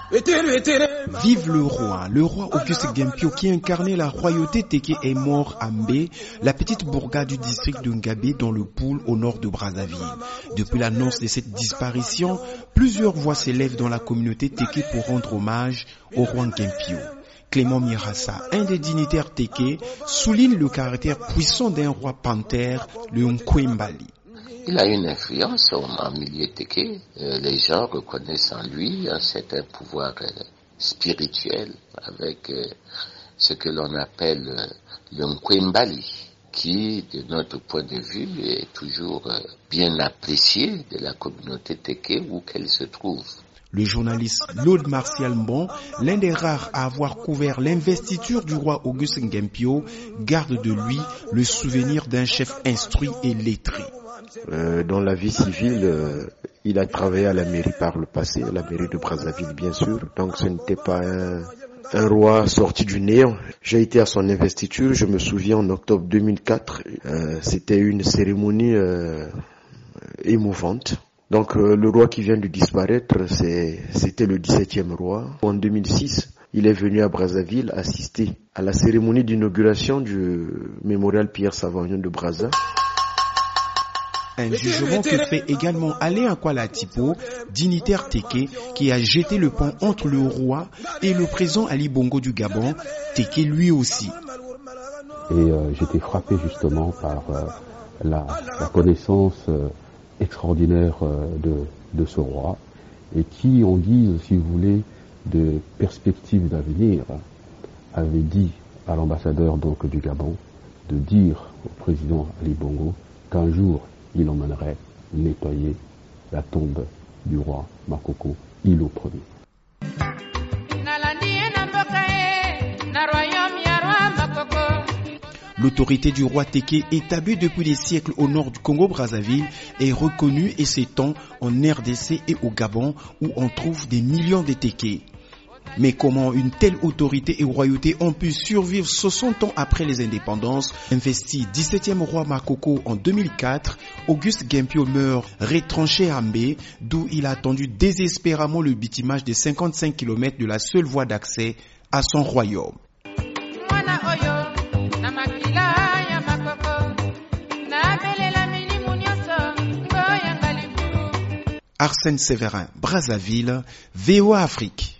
Vive le roi Auguste Gempio qui incarnait la royauté Téké est mort à Mbé, la petite bourgade du district de Ngabé dans le Poul au nord de Brazzaville. Depuis l'annonce de cette disparition, plusieurs voix s'élèvent dans la communauté Téké pour rendre hommage au roi Gempio. Clément Mirassa, un des dignitaires Téké, souligne le caractère puissant d'un roi panthère, le Nkwembali. Il a une influence en milieu Téké. Les gens reconnaissent en lui un certain pouvoir spirituel avec ce que l'on appelle le Nkwembali, qui, de notre point de vue, est toujours bien apprécié de la communauté Téké où qu'elle se trouve. Le journaliste Claude Martial Mbon, l'un des rares à avoir couvert l'investiture du roi Auguste Gempio, garde de lui le souvenir d'un chef instruit et lettré. Dans la vie civile, il a travaillé à la mairie par le passé, à la mairie de Brazzaville bien sûr, donc ce n'était pas un roi sorti du néant. J'ai été à son investiture, je me souviens en octobre 2004, c'était une cérémonie émouvante. Donc le roi qui vient de disparaître, c'était le 17e roi. En 2006, il est venu à Brazzaville assister à la cérémonie d'inauguration du mémorial Pierre Savagnin de Brazza. Un jugement que fait également Alain Akwala Tipo, dignitaire Téké, qui a jeté le pont entre le roi et le président Ali Bongo du Gabon, Téké lui aussi. Et j'étais frappé justement par la connaissance extraordinaire de ce roi, et qui, en guise, si vous voulez, de perspective d'avenir, avait dit à l'ambassadeur donc du Gabon de dire au président Ali Bongo qu'un jour il emmènerait nettoyer la tombe du roi Makoko, Ilo Ier. L'autorité du roi Téké, établie depuis des siècles au nord du Congo-Brazzaville, est reconnue et s'étend en RDC et au Gabon où on trouve des millions de Téké. Mais comment une telle autorité et royauté ont pu survivre 60 ans après les indépendances? Investi 17e roi Makoko en 2004, Auguste Gempio meurt retranché à Mbé, d'où il a attendu désespérément le bitumage de 55 km de la seule voie d'accès à son royaume. Arsène Séverin, Brazzaville, VOA Afrique.